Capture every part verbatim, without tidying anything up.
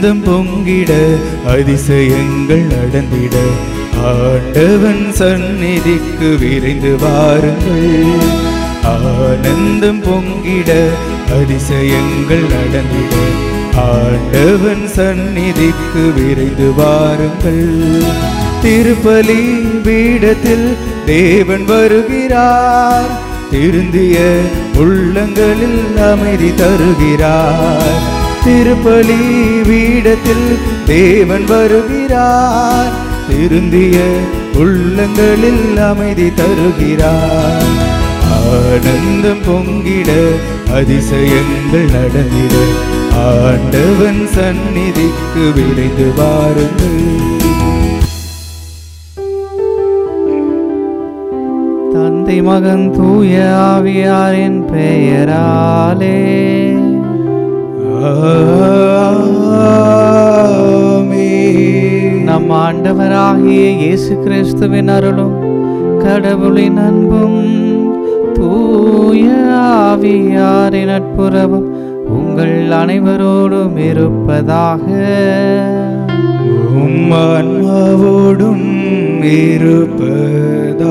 ஆனந்தம் பொங்கிட அதிசயங்கள் நடந்திட ஆண்டவன் சந்நிதிக்கு விரைந்து வாருங்கள். ஆனந்தம் பொங்கிட அதிசயங்கள் நடந்திட ஆண்டவன் சந்நிதிக்கு விரைந்து வாருங்கள். திருப்பலி பீடத்தில் தேவன் வருகிறார். திருந்திய உள்ளங்களில் அமைதி தருகிறார். திருப்பலி பீடத்தில் தேவன் வருகிறார். திருந்திய உள்ளங்களில் அமைதி தருகிறார். ஆனந்தம் பொங்கிட அதிசயங்கள் நடந்திட ஆண்டவன் சந்நிதிக்கு விரைந்து வாருங்கள். தந்தை மகன் தூய ஆவியாரின் பெயராலே நம் ஆண்டவராகிய இயேசு கிறிஸ்துவின் அருளும் கடவுளின் அன்பும் தூய ஆவியாரின் நட்புறவும் உங்கள் அனைவரோடும் இருப்பதாக. உம் ஆன்மாவோடும் இருப்பதாக.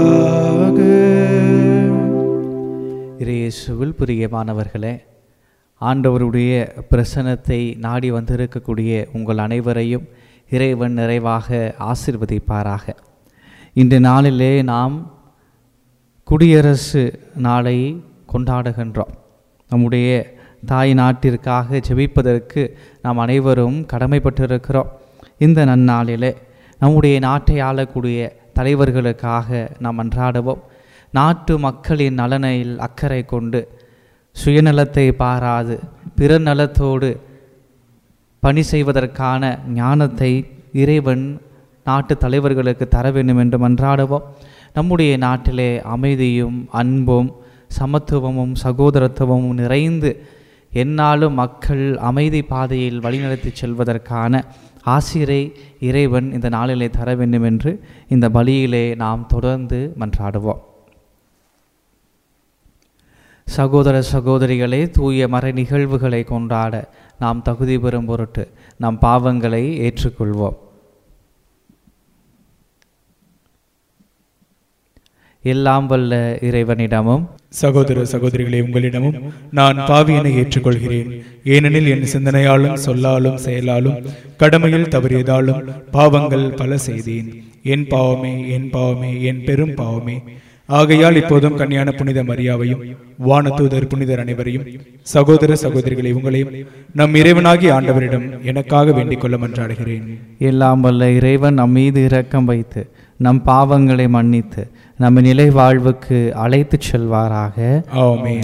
இயேசுவில் பிரியமானவர்களே, ஆண்டவருடைய பிரசன்னத்தை நாடி வந்திருக்கக்கூடிய உங்கள் அனைவரையும் இறைவன் நிறைவாக ஆசீர்வதிப்பாராக. இந்த நாளிலே நாம் குடியரசு நாளை கொண்டாடுகின்றோம். நம்முடைய தாய் நாட்டிற்காக ஜெபிப்பதற்கு நாம் அனைவரும் கடமைப்பட்டிருக்கிறோம். இந்த நன்னாளிலே நம்முடைய நாட்டை ஆளக்கூடிய தலைவர்களுக்காக நாம் அன்றாடுவோம். நாட்டு மக்களின் நலனில் அக்கறை கொண்டு சுயநலத்தை பாராது பிற நலத்தோடு பணி செய்வதற்கான ஞானத்தை இறைவன் நாட்டு தலைவர்களுக்கு தர வேண்டும் என்று மன்றாடுவோம். நம்முடைய நாட்டிலே அமைதியும் அன்பும் சமத்துவமும் சகோதரத்துவமும் நிறைந்து எந்நாளும் மக்கள் அமைதி பாதையில் வழிநடத்தி செல்வதற்கான ஆசிரை இறைவன் இந்த நாளிலே தர வேண்டும் என்று இந்த பலியிலே நாம் தொடர்ந்து மன்றாடுவோம். சகோதர சகோதரிகளே, தூய மறை நிகழ்வுகளை கொண்டாட நாம் தகுதி பெறும் பொருட்டு நம் பாவங்களை ஏற்றுக்கொள்வோம். எல்லாம் வல்ல இறைவனிடமும் சகோதர சகோதரிகளே, உங்களிடமும் நான் பாவியனை ஏற்றுக்கொள்கிறேன். ஏனெனில் என் சிந்தனையாலும் சொல்லாலும் செயலாலும் கடமையில் தவறியதாலும் பாவங்கள் பல செய்தேன். என் பாவமே, என் பாவமே, என் பெரும் பாவமே. ஆகையால் இப்போதும் கன்னியான புனித மரியாவையும் வானதூதர் புனிதர் அனைவரையும் சகோதர சகோதரிகளை உங்களையும் நம் இறைவனாகி ஆண்டவரிடம் எனக்காக வேண்டிக் கொள்ள மன்றாடுகிறேன். எல்லாம் வல்ல இறைவன் நம் மீது இரக்கம் வைத்து நம் பாவங்களை மன்னித்து நம்ம நிலை வாழ்வுக்கு அழைத்து செல்வாராக. ஆமென்.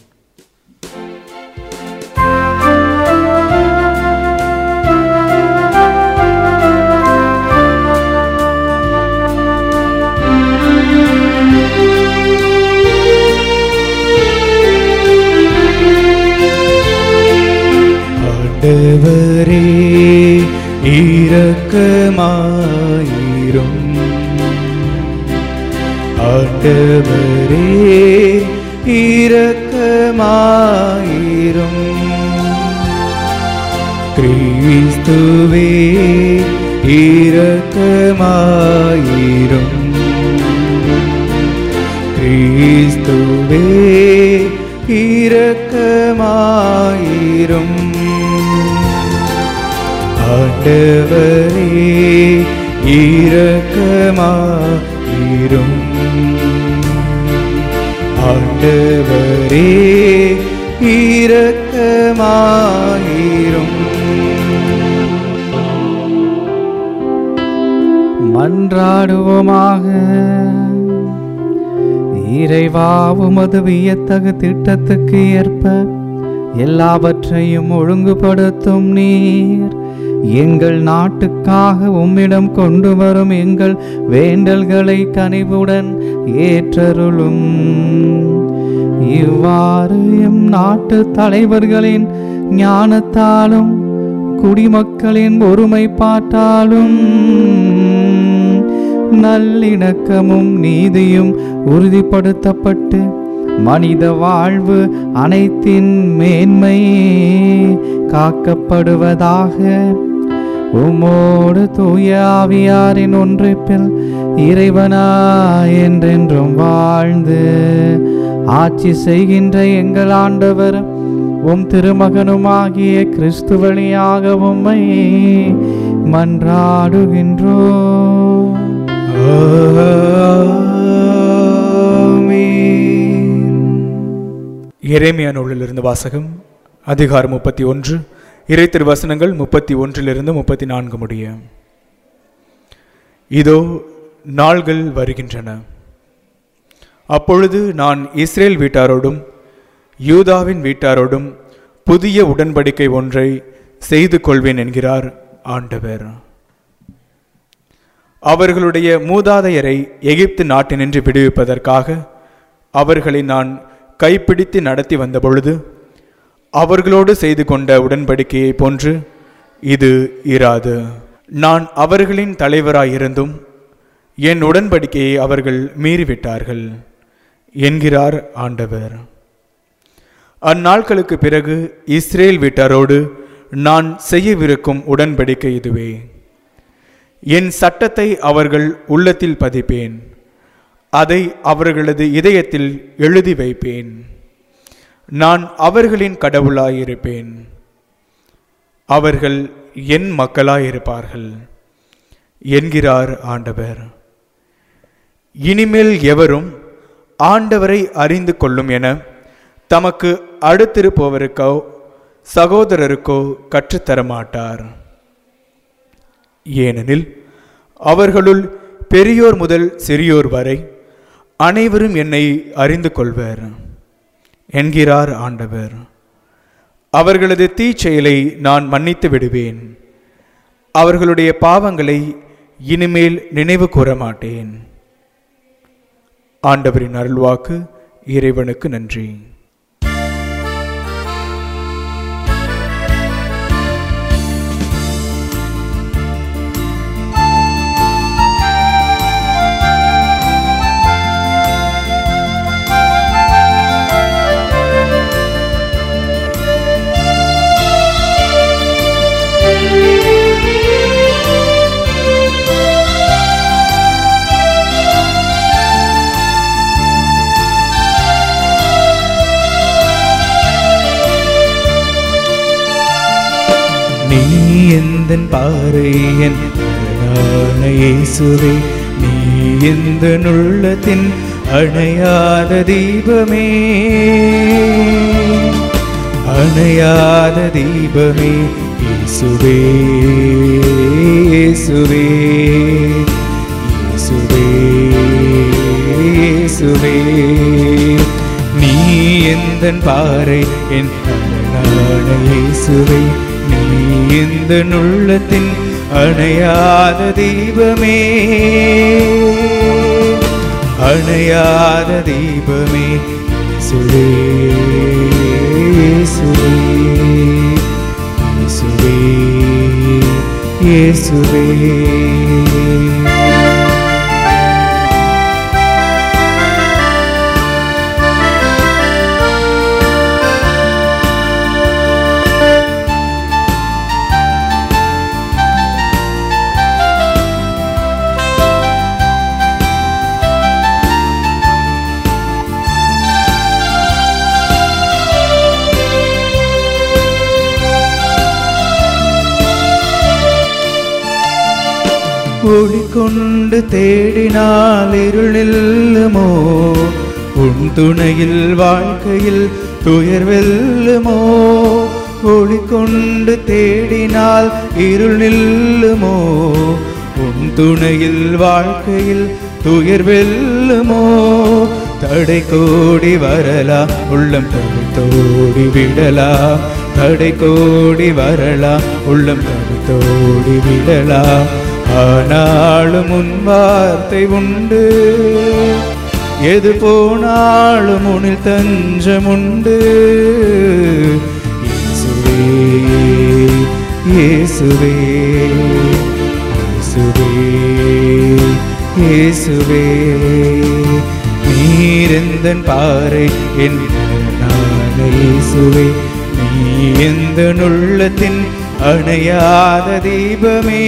ஆண்டவரே இரக்கமாயிரும். ஆண்டவரே இரக்கமாயிரும். கிறிஸ்துவே இரக்கமாயிரும். கிறிஸ்துவே இரக்கமாயிரும். ஆண்டவரே இரக்கமாயிரும். ஆண்டவரே இரக்கமாயிரும். மன்றாடுவோமாக. இறைவா, உமது வியத்தகு திட்டத்துக்கு ஏற்ப எல்லாவற்றையும் ஒழுங்குபடுத்தும் நீர் எங்கள் நாட்டுக்காக உம்மிடம் கொண்டு வரும் எங்கள் வேண்டல்களை கனிவுடன் ஏற்றருளும். இவ்வாறு எம் நாட்டு தலைவர்களின் ஞானத்தாலும் குடிமக்களின் ஒருமைப்பாட்டாலும் நல்லிணக்கமும் நீதியும் உறுதிப்படுத்தப்பட்டு மனித வாழ்வு அனைத்தின் மேன்மை காக்கப்படுவதாக. உம்மோடு தூய ஆவியாரின் ஒன்றிப்பில் இறைவனா என்றென்றும் வாழ்ந்து ஆட்சி செய்கின்ற எங்கள் ஆண்டவர் உம் திருமகனுமாகிய கிறிஸ்து வழியாக உம்மை மன்றாடுகின்றோம். எரேமியா நூலிலிருந்து வாசகம். அதிகாரம் முப்பத்தி ஒன்று. இறை திருவசனங்கள் முப்பத்தி ஒன்றிலிருந்து முப்பத்தி நான்கு முடிய. இதோ நாள்கள் வருகின்றன, அப்பொழுது நான் இஸ்ரேல் வீட்டாரோடும் யூதாவின் வீட்டாரோடும் புதிய உடன்படிக்கை ஒன்றை செய்து கொள்வேன் என்கிறார் ஆண்டவர். அவர்களுடைய மூதாதையரை எகிப்து நாட்டினின்று விடுவிப்பதற்காக அவர்களை நான் கைப்பிடித்து நடத்தி வந்த பொழுது அவர்களோடு செய்து கொண்ட உடன்படிக்கையை போன்று இது இராது. நான் அவர்களின் தலைவராயிருந்தும் என் உடன்படிக்கையை அவர்கள் மீறிவிட்டார்கள் என்கிறார் ஆண்டவர். அந்நாட்களுக்கு பிறகு இஸ்ரேல் வீட்டாரோடு நான் செய்யவிருக்கும் உடன்படிக்கை இதுவே. என் சட்டத்தை அவர்கள் உள்ளத்தில் பதிப்பேன், அதை அவர்களது இதயத்தில் எழுதி வைப்பேன். நான் அவர்களின் கடவுளாயிருப்பேன், அவர்கள் என் மக்களாயிருப்பார்கள் என்கிறார் ஆண்டவர். இனிமேல் எவரும் ஆண்டவரை அறிந்து கொள்ளும் என தமக்கு அடுத்திருப்பவருக்கோ சகோதரருக்கோ கற்றுத்தரமாட்டார். ஏனெனில் அவர்களுள் பெரியோர் முதல் சிறியோர் வரை அனைவரும் என்னை அறிந்து கொள்வர் என்கிறார் ஆண்டவர். அவர்களது தீச்செயலை நான் மன்னித்து விடுவேன், அவர்களுடைய பாவங்களை இனிமேல் நினைவு கூற மாட்டேன். ஆண்டவரின் அருள்வாக்கு. இறைவனுக்கு நன்றி. நீ எந்தன் பாறை என் இயேசுவே, நீ எந்த உள்ளத்தின் அணையாத தீபமே, அணையாத தீபமே இயேசுவே, இயேசுவே, இயேசுவே, இயேசுவே. நீ எந்தன் பாறை என் அரணான இயேசுவே, நீ இந்த உள்ளத்தின் அணையாத தீபமே, அணையாத தீபமே இயேசுவே, இயேசுவே, இயேசுவே, இயேசுவே. ஒளி கொண்டு தேடினால் இருள் நில்லுமோ, உன் துணையில் வாழ்க்கையில் துயர் வெல்லுமோ. ஒளி கொண்டு தேடினால் இருள் நில்லுமோ, உன் துணையில் வாழ்க்கையில் துயர் வெல்லுமோ. தடை கோடி வரலா உள்ளம் தடுத்தோடி விடலா, தடை கோடி வரலா உள்ளம் தடுத்தோடி விடலா. ஆனாலும் உன் வார்த்தை உண்டு, எது போனாலும் உன்னில் தஞ்சம் உண்டு. இயேசுவே, இயேசுவே, இயேசுவே, இயேசுவே. நீரெந்தன் பாறை என் இயேசுவே, நீ எந்த உள்ளத்தின் அணையாத தீபமே,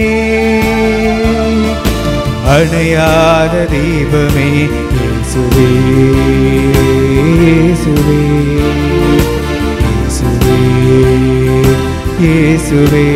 அணையாத தீபமே, இயேசுவே இயேசுவே இயேசுவே இயேசுவே.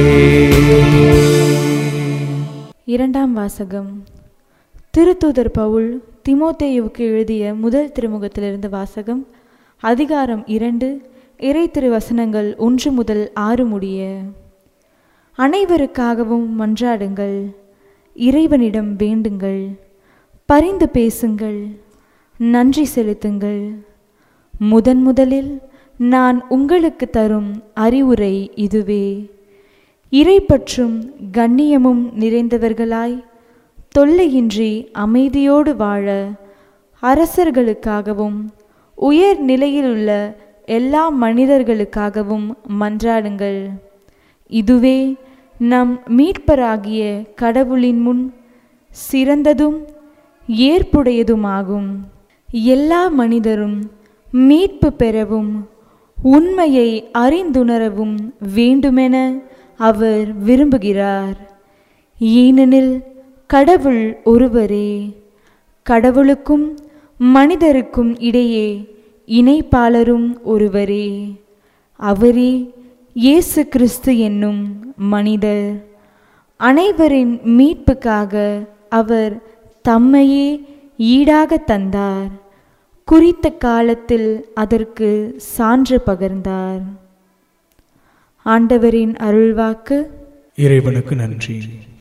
இரண்டாம் வாசகம். திருத்தூதர் பவுல் தீமோத்தேயுவுக்கு எழுதிய முதல் திருமுகத்திலிருந்து வாசகம். அதிகாரம் இரண்டு, இறை திருவசனங்கள் ஒன்று முதல் ஆறு முடிய. அனைவருக்காகவும் மன்றாடுங்கள், இறைவனிடம் வேண்டுங்கள், பரிந்து பேசுங்கள், நன்றி செலுத்துங்கள். முதன் முதலில் நான் உங்களுக்கு தரும் அறிவுரை இதுவே. இறைப்பற்றும் கண்ணியமும் நிறைந்தவர்களாய் தொல்லையின்றி அமைதியோடு வாழ அரசர்களுக்காகவும் உயர் நிலையிலுள்ள எல்லா மனிதர்களுக்காகவும் மன்றாடுங்கள். இதுவே நம் மீட்பராகிய கடவுளின் முன் சிறந்ததும் ஏற்புடையதுமாகும். எல்லா மனிதரும் மீட்பு பெறவும் உண்மையை அறிந்துணரவும் வேண்டுமென அவர் விரும்புகிறார். ஏனெனில் கடவுள் ஒருவரே, கடவுளுக்கும் மனிதருக்கும் இடையே இணைப்பாளரும் ஒருவரே. அவரே இயேசு கிறிஸ்து என்னும் மனிதர். அனைவரின் மீட்புக்காக அவர் தம்மையே ஈடாக தந்தார். குறித்த காலத்தில் அதற்கு சான்று பகர்ந்தார். ஆண்டவரின் அருள்வாக்கு. இறைவனுக்கு நன்றி.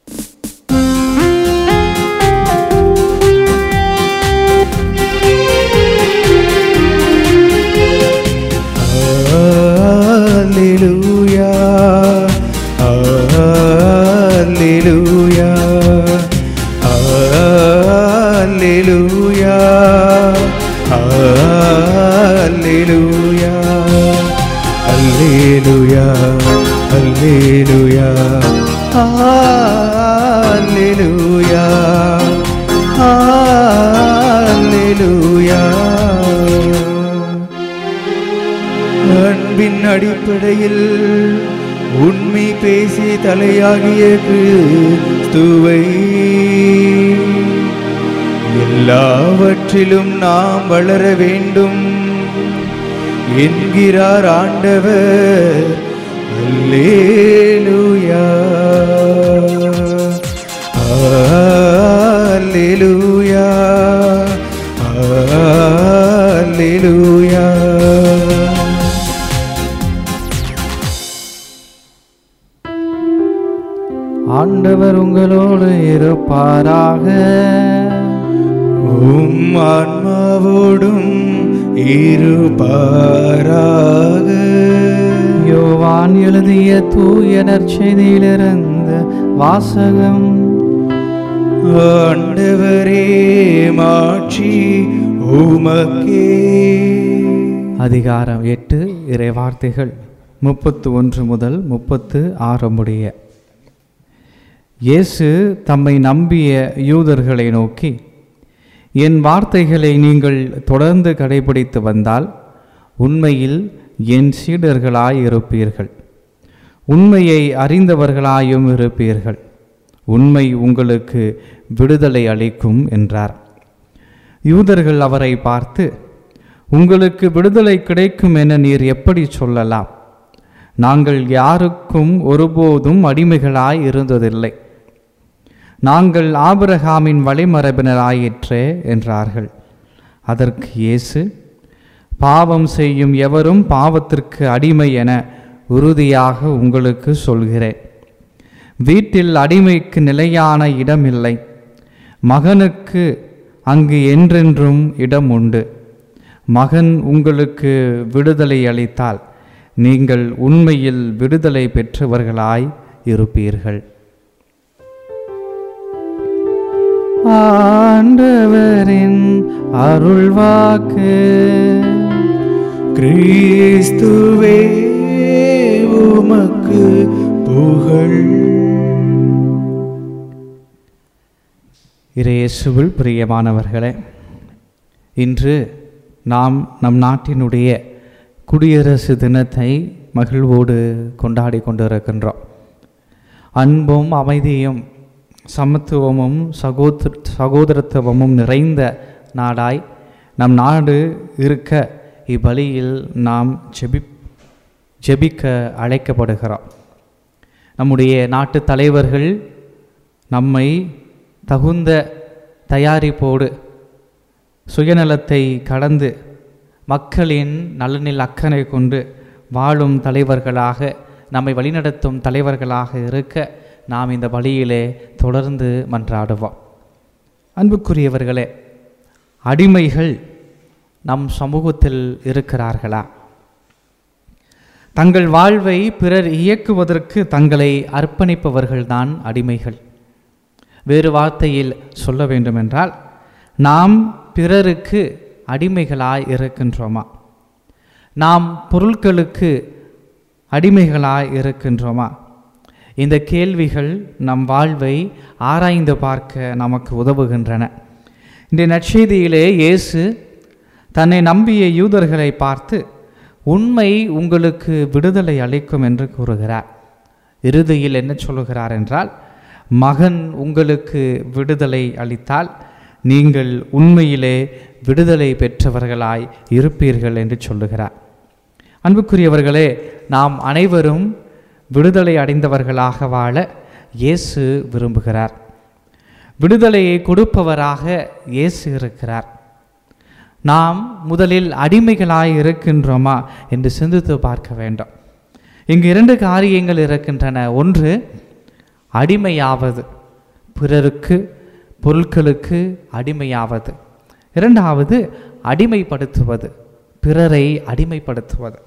அல்லேலூயா அல்லேலூயா அல்லேலூயா அல்லேலூயா அல்லேலூயா அல்லேலூயா அல்லேலூயா அல்லேலூயா. அன்பின் அடிப்படையில் உண்மை பேசி தலையாகிய கிறிஸ்துவை எல்லாவற்றிலும் நாம் வளர வேண்டும் என்கிறார் ஆண்டவர். அல்லேலூயா அல்லேலூயா அல்லேலூயா. ஆண்டவர் உங்களோடு இருப்பாராக. உம் ஆன்மாவோடும் இருப்பாராக. யோவான் எழுதிய தூய நற்செய்தியிலிருந்து வாசகம். ஆண்டவரே மாட்சி உமக்கே. அதிகாரம் எட்டு, இறை வார்த்தைகள் முப்பத்து ஒன்று முதல் முப்பத்து ஆறு முடிய. இயேசு தம்மை நம்பிய யூதர்களை நோக்கி, என் வார்த்தைகளை நீங்கள் தொடர்ந்து கடைபிடித்து வந்தால் உண்மையில் என் சீடர்களாய் இருப்பீர்கள், உண்மையை அறிந்தவர்களாயும் இருப்பீர்கள். உண்மை உங்களுக்கு விடுதலை அளிக்கும் என்றார். யூதர்கள் அவரை பார்த்து, உங்களுக்கு விடுதலை கிடைக்கும் என நீர் எப்படி சொல்லலாம்? நாங்கள் யாருக்கும் ஒருபோதும் அடிமைகளாய் இருந்ததில்லை. நாங்கள் ஆபிரகாமின் வழிமரபினராயிற்றே என்றார்கள். அதற்கு இயேசு, பாவம் செய்யும் எவரும் பாவத்திற்கு அடிமை என உறுதியாக உங்களுக்கு சொல்கிறேன். வீட்டில் அடிமைக்கு நிலையான இடம் இல்லை, மகனுக்கு அங்கு என்றென்றும் இடம் உண்டு. மகன் உங்களுக்கு விடுதலை அளித்தால் நீங்கள் உண்மையில் விடுதலை பெற்றவர்களாய் இருப்பீர்கள். ஆண்டவரின் அருள்வாக்கு. கிறிஸ்துவே உமக்கு புகழ். இயேசுவில் பிரியமானவர்களே, இன்று நாம் நம் நாட்டினுடைய குடியரசு தினத்தை மகிழ்வோடு கொண்டாடி கொண்டிருக்கின்றோம். அன்பும் அமைதியும் சமத்துவமும் சகோதர சகோதரத்துவமும் நிறைந்த நாடாய் நம் நாடு இருக்க இப்பலியில் நாம் ஜெபி ஜெபிக்க அழைக்கப்படுகிறோம். நம்முடைய நாட்டு தலைவர்கள் நம்மை தகுந்த தயாரிப்போடு சுயநலத்தை கடந்து மக்களின் நலனில் அக்கறை கொண்டு வாழும் தலைவர்களாக நம்மை வழிநடத்தும் தலைவர்களாக இருக்க நாம் இந்த வழியிலே தொடர்ந்து மன்றாடுவோம். அன்புக்குரியவர்களே, அடிமைகள் நம் சமூகத்தில் இருக்கிறார்களா? தங்கள் வாழ்வை பிறர் இயக்குவதற்கு தங்களை அர்ப்பணிப்பவர்கள்தான் அடிமைகள். வேறு வார்த்தையில் சொல்ல வேண்டுமென்றால், நாம் பிறருக்கு அடிமைகளாய் இருக்கின்றோமா? நாம் பொருட்களுக்கு அடிமைகளாய் இருக்கின்றோமா? இந்த கேள்விகள் நம் வாழ்வை ஆராய்ந்து பார்க்க நமக்கு உதவுகின்றன. இந்த நற்செய்தியிலே இயேசு தன்னை நம்பிய யூதர்களை பார்த்து உண்மை உங்களுக்கு விடுதலை அளிக்கும் என்று கூறுகிறார். இறுதியில் என்ன சொல்லுகிறார் என்றால், மகன் உங்களுக்கு விடுதலை அளித்தால் நீங்கள் உண்மையிலே விடுதலை பெற்றவர்களாய் இருப்பீர்கள் என்று சொல்லுகிறார். அன்புக்குரியவர்களே, நாம் அனைவரும் விடுதலை அடைந்தவர்களாக வாழ இயேசு விரும்புகிறார். விடுதலையை கொடுப்பவராக இயேசு இருக்கிறார். நாம் முதலில் அடிமைகளாய் இருக்கின்றோமா என்று சிந்தித்து பார்க்க வேண்டும். இங்கு இரண்டு காரியங்கள் இருக்கின்றன. ஒன்று, அடிமையாவது, பிறருக்கு பொருட்களுக்கு அடிமையாவது. இரண்டாவது, அடிமைப்படுத்துவது, பிறரை அடிமைப்படுத்துவது.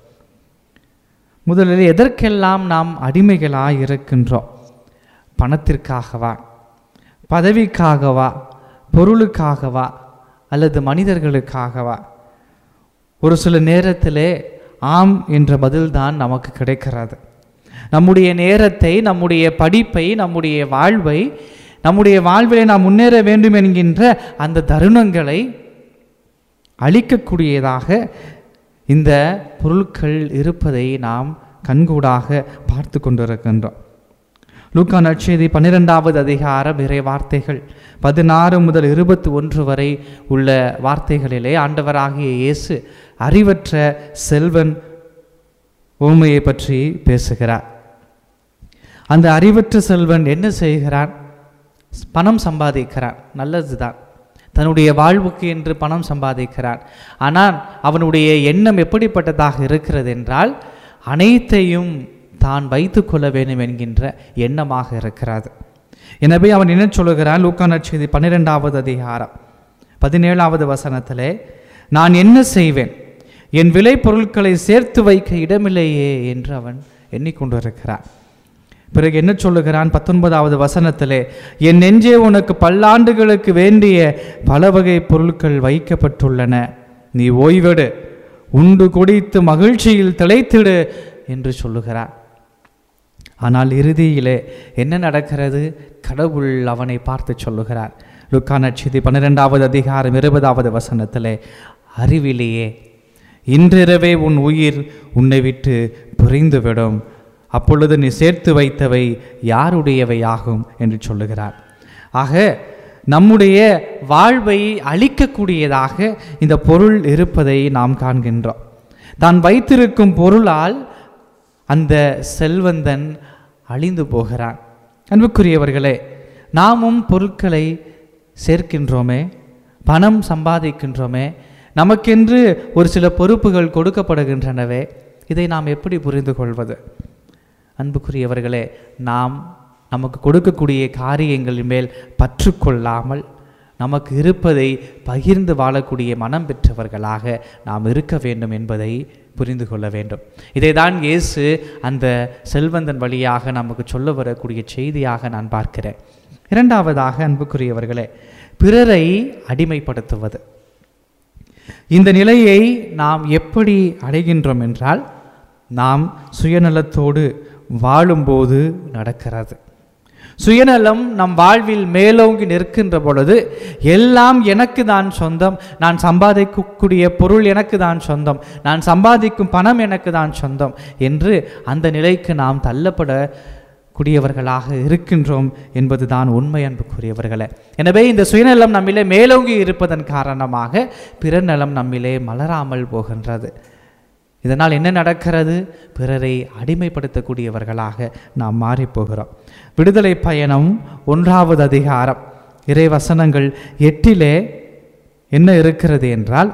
முதலில் எதற்கெல்லாம் நாம் அடிமைகளாய் இருக்கின்றோம்? பணத்திற்காகவா, பதவிக்காகவா, பொருளுக்காகவா, அல்லது மனிதர்களுக்காகவா? ஒரு சில நேரத்திலே ஆம் என்ற பதில்தான் நமக்கு கிடைக்கிறது. நம்முடைய நேரத்தை, நம்முடைய படிப்பை, நம்முடைய வாழ்வை, நம்முடைய வாழ்விலே நாம் முன்னேற வேண்டும் என்கின்ற அந்த தருணங்களை அளிக்கக்கூடியதாக இந்த பொருட்கள் இருப்பதை நாம் கண்கூடாக பார்த்து கொண்டிருக்கின்றோம். லூக்கா நற்செய்தி பன்னிரெண்டாவது அதிகாரம் இறை வார்த்தைகள் பதினாறு முதல் இருபத்தி ஒன்று வரை உள்ள வார்த்தைகளிலே ஆண்டவராகிய இயேசு அறிவற்ற செல்வன் உவமையை பற்றி பேசுகிறார். அந்த அறிவற்ற செல்வன் என்ன செய்கிறான்? பணம் சம்பாதிக்கிறான், நல்லதுதான். தன்னுடைய வாழ்வுக்கு என்று பணம் சம்பாதிக்கிறான். ஆனால் அவனுடைய எண்ணம் எப்படிப்பட்டதாக இருக்கிறது என்றால், அனைத்தையும் தான் வைத்து கொள்ள வேண்டும் என்கின்ற எண்ணமாக இருக்கிறது. எனவே அவன் என்ன சொல்லுகிறான்? லூக்கா நற்செய்தி பன்னிரெண்டாவது அதிகாரம் பதினேழாவது வசனத்திலே, நான் என்ன செய்வேன், என் விலை பொருட்களை சேர்த்து வைக்க இடமில்லையே என்று அவன் எண்ணிக்கொண்டிருக்கிறான். பிறகு என்ன சொல்லுகிறான்? பத்தொன்பதாவது வசனத்திலே, என் நெஞ்சே உனக்கு பல்லாண்டுகளுக்கு வேண்டிய பல வகை பொருட்கள் வைக்கப்பட்டுள்ளன, நீ ஓய்வெடு, உண்டு குடித்து மகிழ்ச்சியில் திளைத்திடு என்று சொல்லுகிறார். ஆனால் இறுதியிலே என்ன நடக்கிறது? கடவுள் அவனை பார்த்து சொல்லுகிறார். லூக்கா நற்செய்தி பன்னிரெண்டாவது அதிகாரம் இருபதாவது வசனத்திலே, அறிவிலேயே இன்றிரவே உன் உயிர் உன்னை விட்டு பிரிந்துவிடும், அப்பொழுது நீ சேர்த்து வைத்தவை யாருடையவை ஆகும் என்று சொல்லுகிறார். ஆக நம்முடைய வாழ்வை அழிக்கக்கூடியதாக இந்த பொருள் இருப்பதை நாம் காண்கின்றோம். தான் வைத்திருக்கும் பொருளால் அந்த செல்வந்தன் அழிந்து போகிறான். அன்புக்குரியவர்களே, நாமும் பொருட்களை சேர்க்கின்றோமே, பணம் சம்பாதிக்கின்றோமே, நமக்கென்று ஒரு சில பொறுப்புகள் கொடுக்கப்படுகின்றனவே, இதை நாம் எப்படி புரிந்து கொள்வது? அன்புக்குரியவர்களே, நாம் நமக்கு கொடுக்கக்கூடிய காரியங்களின் மேல் பற்று கொள்ளாமல் நமக்கு இருப்பதை பகிர்ந்து வாழக்கூடிய மனம் பெற்றவர்களாக நாம் இருக்க வேண்டும் என்பதை புரிந்து கொள்ள வேண்டும். இதை தான் இயேசு அந்த செல்வந்தன் வழியாக நமக்கு சொல்ல வரக்கூடிய செய்தியாக நான் பார்க்கிறேன். இரண்டாவதாக, அன்புக்குரியவர்களே, பிறரை அடிமைப்படுத்துவது. இந்த நிலையை நாம் எப்படி அடைகின்றோம் என்றால், நாம் சுயநலத்தோடு வாழும்போது நடக்கிறது. சுயநலம் நம் வாழ்வில் மேலோங்கி நிற்கின்ற பொழுது எல்லாம் எனக்கு தான் சொந்தம், நான் சம்பாதிக்கக்கூடிய பொருள் எனக்கு தான் சொந்தம், நான் சம்பாதிக்கும் பணம் எனக்கு தான் சொந்தம் என்று அந்த நிலைக்கு நாம் தள்ளப்பட கூடியவர்களாக இருக்கின்றோம் என்பதுதான் உண்மை, அன்புக்குரியவர்களே. எனவே இந்த சுயநலம் நம்மிலே மேலோங்கி இருப்பதன் காரணமாக பிற நலம் நம்மிலே மலராமல் போகின்றது. இதனால் என்ன நடக்கிறது? பிறரை அடிமைப்படுத்தக்கூடியவர்களாக நாம் மாறி போகிறோம். விடுதலை பயணம் ஒன்றாவது அதிகாரம் இறை வசனங்கள் எட்டிலே என்ன இருக்கிறது என்றால்,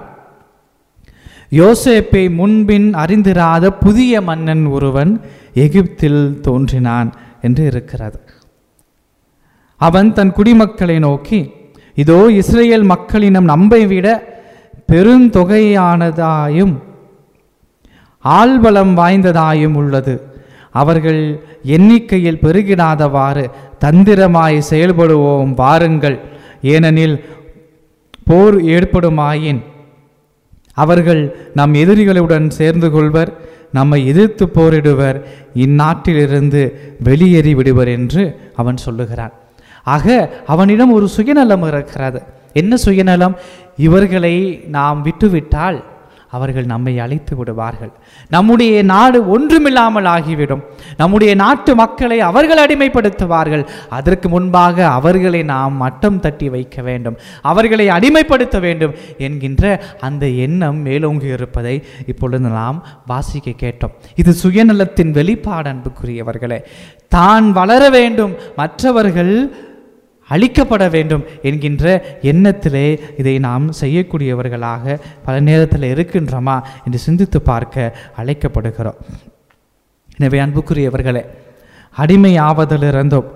யோசேப்பை முன்பின் அறிந்திராத புதிய மன்னன் ஒருவன் எகிப்தில் தோன்றினான் என்று இருக்கிறது. அவன் தன் குடிமக்களை நோக்கி, இதோ இஸ்ரேல் மக்களினம் நம்மை விட பெருந்தொகையானதாயும் ஆள்பலம் வாய்ந்ததாயும் உள்ளது. அவர்கள் எண்ணிக்கையில் பெருகிடாதவாறு தந்திரமாய் செயல்படுவோம் வாருங்கள். ஏனெனில் போர் ஏற்படுமாயின் அவர்கள் நம் எதிரிகளுடன் சேர்ந்து கொள்வர், நம்மை எதிர்த்து போரிடுவர், இந்நாட்டிலிருந்து வெளியேறி விடுவர் என்று அவன் சொல்லுகிறான். ஆக அவனிடம் ஒரு சுயநலம் இருக்கிறது. என்ன சுயநலம்? இவர்களை நாம் விட்டுவிட்டால் அவர்கள் நம்மை அழைத்து விடுவார்கள், நம்முடைய நாடு ஒன்றுமில்லாமல் ஆகிவிடும், நம்முடைய நாட்டு மக்களை அவர்கள் அடிமைப்படுத்துவார்கள், அதற்கு முன்பாக அவர்களை நாம் மட்டம் தட்டி வைக்க வேண்டும், அவர்களை அடிமைப்படுத்த வேண்டும் என்கின்ற அந்த எண்ணம் மேலோங்கி இருப்பதை இப்பொழுது நாம் வாசிக்க கேட்டோம். இது சுயநலத்தின் வெளிப்பாடு, அன்புக்குரியவர்களே. தான் வளர வேண்டும், மற்றவர்கள் அழிக்கப்பட வேண்டும் என்கின்ற எண்ணத்திலே இதை நாம் செய்யக்கூடியவர்களாக பல நேரத்தில் இருக்கின்றோமா என்று சிந்தித்து பார்க்க அழைக்கப்படுகிறோம். எனவே அன்புக்குரியவர்களே, அடிமை ஆவதிலிருந்தும்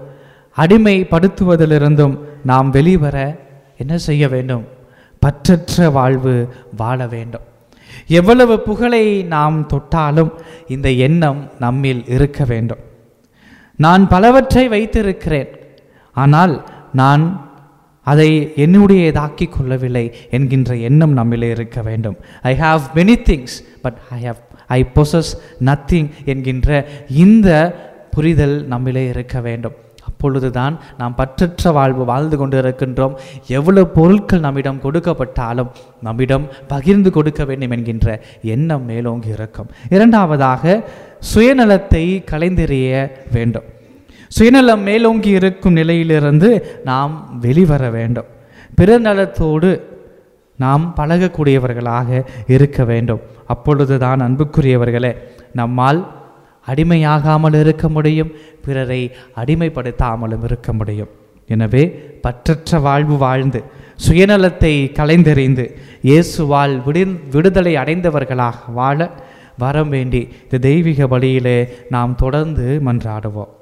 அடிமைப்படுத்துவதிலிருந்தும் நாம் வெளிவர என்ன செய்ய வேண்டும்? பற்றற்ற வாழ்வு வாழ வேண்டும். எவ்வளவு புகழை நாம் தொட்டாலும் இந்த எண்ணம் நம்மில் இருக்க வேண்டும். நான் பலவற்றை வைத்திருக்கிறேன், ஆனால் நான் அதை என்னுடையதாக்கி கொள்ளவில்லை என்கின்ற எண்ணம் நம்மிலே இருக்க வேண்டும். I have many things but I have I possess nothing என்கின்ற இந்த புரிதல் நம்மிலே இருக்க வேண்டும். அப்பொழுதுதான் நாம் பற்றற்ற வாழ்வு வாழ்ந்து கொண்டு இருக்கின்றோம். எவ்வளவு பொருட்கள் நம்மிடம் கொடுக்கப்பட்டாலும் நம்மிடம் பகிர்ந்து கொடுக்க வேண்டும் என்கின்ற எண்ணம் மேலோங்கி இருக்கும். இரண்டாவதாக, சுயநலத்தை களைந்தெறிய வேண்டும். சுயநலம் மேலோங்கி இருக்கும் நிலையிலிருந்து நாம் வெளிவர வேண்டும். பிற நலத்தோடு நாம் பழகக்கூடியவர்களாக இருக்க வேண்டும். அப்பொழுதுதான் அன்புக்குரியவர்களே, நம்மால் அடிமையாகாமல் இருக்க முடியும், பிறரை அடிமைப்படுத்தாமலும் இருக்க முடியும். எனவே பற்றற்ற வாழ்வு வாழ்ந்து சுயநலத்தை களைந்தெறிந்து இயேசுவால் விடு விடுதலை அடைந்தவர்களாக வாழ வரம் வேண்டி இந்த தெய்வீக வழியிலே நாம் தொடர்ந்து மன்றாடுவோம்.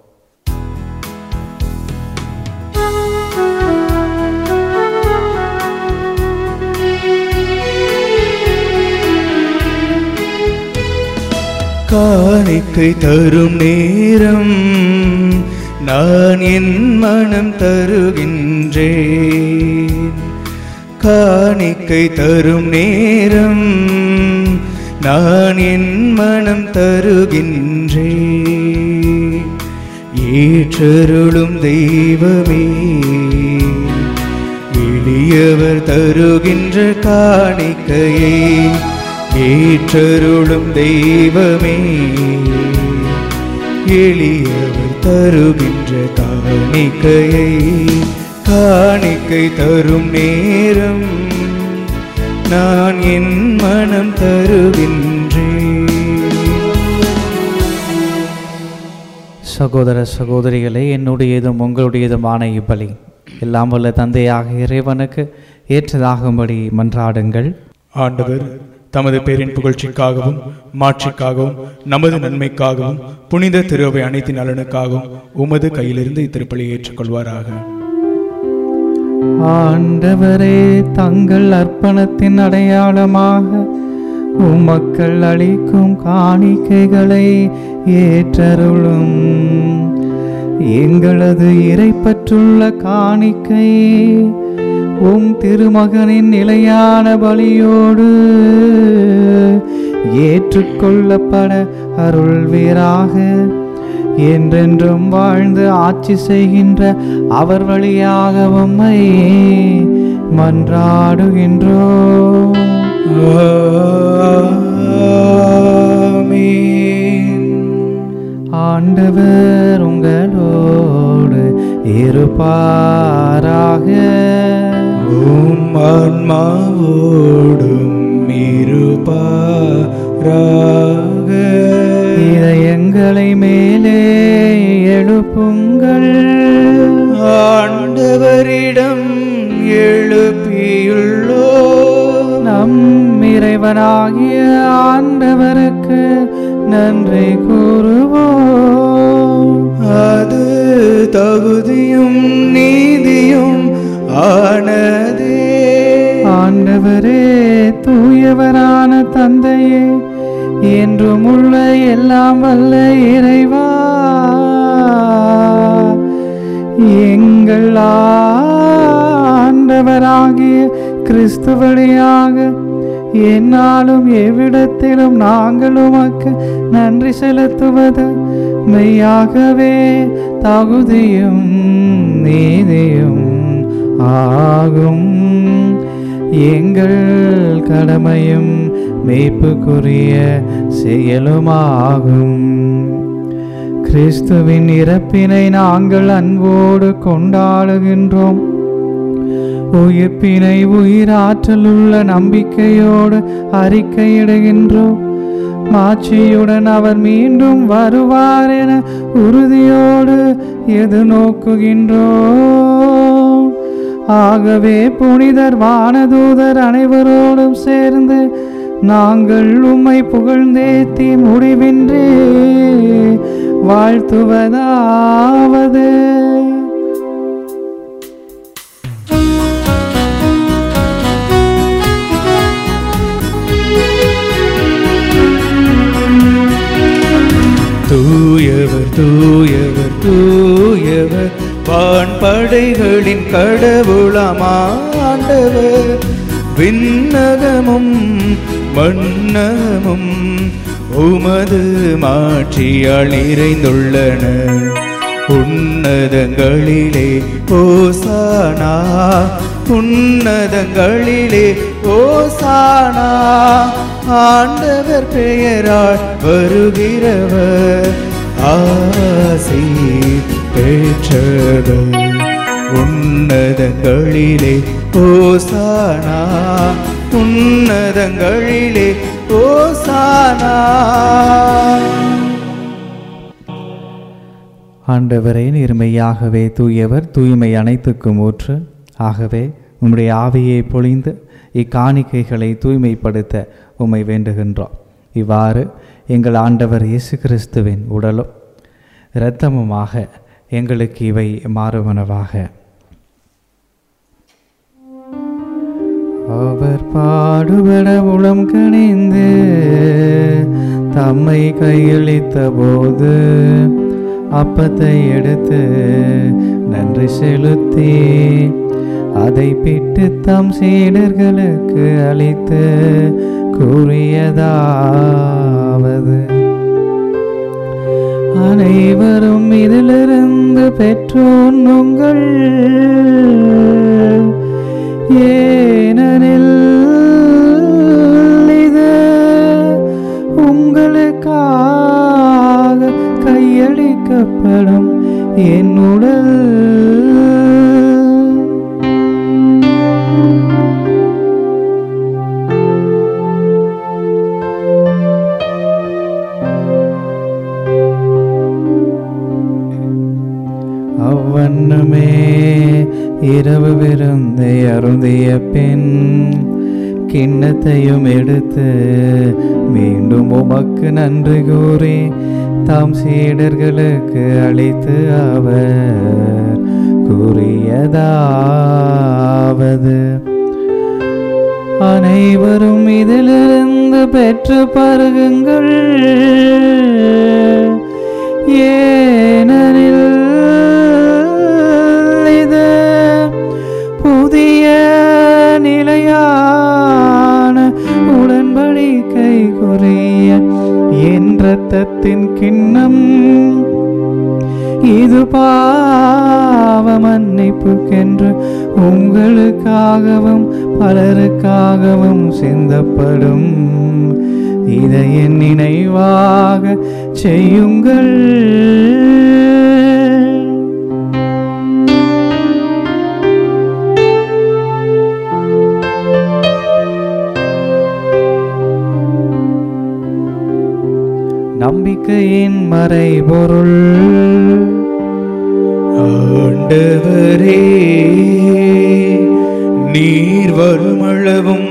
காணிக்கை தரும் நேரம் நான் என் மனம் தருகின்றேன். காணிக்கை தரும் நேரம் நான் என் மனம் தருகின்றேன். ஏற்றருளும் தெய்வமே, எளியவர் தருகின்ற காணிக்கையை ஏற்றருளும் தெய்வமே, எளியவர் தருகின்ற காணிக்கையை. காணிக்கை தரும் நேரம் நான் என் மனம் தருகின்றேன். சகோதர சகோதரிகளே, என்னுடையதும் உங்களுடையதுமான இப்பலி எல்லாம் வல்ல தந்தையாக இறைவனுக்கு ஏற்றதாகும்படி மன்றாடுங்கள். ஆண்டவர் தமது பேரின் புகழ்ச்சிக்காகவும் மாட்சிக்காகவும் நமது நன்மைக்காகவும் புனித திருவை அனைத்து நலனுக்காகவும் உமது கையிலிருந்து இத்திருப்பலியை ஏற்றுக்கொள்வாராக. ஆண்டவரே, தங்கள் அர்ப்பணத்தின் அடையாளமாக உமக்கள் அளிக்கும் காணிக்கைகளை ஏற்றருளும். எங்களது இறைப்பற்றுள்ள காணிக்கை உம் திருமகனின் நிலையான பலியோடு ஏற்றுக்கொள்ளப்பட அருள்வீராக. என்றென்றும் வாழ்ந்து ஆட்சி செய்கின்ற அவர் வழியாக உம்மை மன்றாடுகின்றோம். ஆண்டவர் உங்களோடு இருப்பாராக. உம் ஆன்மாவோடும் இருப்பாராக. இதயங்களை மேலே எழுப்புங்கள், ஆண்டவரிடம் எழுப்பியுள்ளோ. நம் இறைவனாகிய ஆண்டவருக்கு நன்றி கூறுவோம். அது தகுதியும் நீதியும் ஆனதே. ஆண்டவரே, தூயவரான தந்தையே, என்றும் உள்ள எல்லாம் வல்ல இறைவா, எங்கள் ஆண்டவராகிய கிறிஸ்து வழியாக என்னாலும் எவ்விடத்திலும் நாங்கள் உமக்கு நன்றி செலுத்துவது மெய்யாகவே தகுதியும் நீதியும் ஆகும். எங்கள் கடமையும் மீட்புக்குரிய செயலுமாகும். கிறிஸ்துவின் இறப்பினை நாங்கள் அன்போடு கொண்டாடுகின்றோம். உயிர்ப்பினை உயிராற்றலுள்ள நம்பிக்கையோடு அறிக்கையிடுகின்றோம். மாட்சியுடன் அவர் மீண்டும் வருவார் என உறுதியோடு எதிர்நோக்குகின்றோம். ஆகவே புனிதர் வானதூதர் அனைவரோடும் சேர்ந்து நாங்கள் உம்மை புகழ்ந்தேத்தி முடிவின்றி வாழ்த்துவதாவது: தூயவர் தூயவர் தூயவர் வான்படைகளின் கடவுளாம் ஆண்டவர். விண்ணகமும் மன்னகமும் உமது மாட்சியால் நிறைந்துள்ளன. உன்னதங்களிலே ஓசானா, உன்னதங்களிலே ஓசானா. ஆண்டவர் பெயரால் வருகிறவர் ஆசி பெற்றவர். உன்னதங்களிலே ஓசானா, உன்னதங்களிலே ஓசானா. ஆண்டவரே, நேர்மையாகவே தூயவர், தூய்மை அனைத்துக்கும் ஊற்று. ஆகவே உம்முடைய ஆவியை பொழிந்து இக்காணிக்கைகளை தூய்மைப்படுத்த உம்மை வேண்டுகின்றோம். இவ்வாறு எங்கள் ஆண்டவர் இயேசு கிறிஸ்துவின் உடலும் இரத்தமுமாக எங்களுக்கு இவை மாறுவனவாக. அவர் பாடுபட உளம் கனிந்து தம்மை கையளித்த போது அப்பத்தை எடுத்து நன்றி செலுத்தி அதை பிட்டு தம் சீடர்களுக்கு அளித்து கூறியதாவது: அனைவரும் இதிலிருந்து பெற்றோன்னுங்கள், ஏனெனில் இது உங்களுக்காக கையளிக்கப்படும் என் உடல். அவ்வண்ணமே இரவு விருந்தை அருந்திய பின் கிண்ணத்தையும் எடுத்து மீண்டும் உமக்கு நன்றி கூறி தாம் சீடர்களுக்கு அளித்து அவர் கூறியதாவது: அனைவரும் இதிலிருந்து பெற்று பருகுங்கள், ஏனெனில் இது புதிய நிலையான உடன்படிக்கைக்குரிய என் இரத்தத்தின் கிண்ணம். இது பாவ மன்னிப்புக்கென்று உங்களுக்காகவும் பலருக்காகவும் சிந்தப்படும். இதை என் நினைவாக செய்யுங்கள். நம்பிக்கையின் மறைபொருள். ஆண்டவரே, நீர் வருமளவும்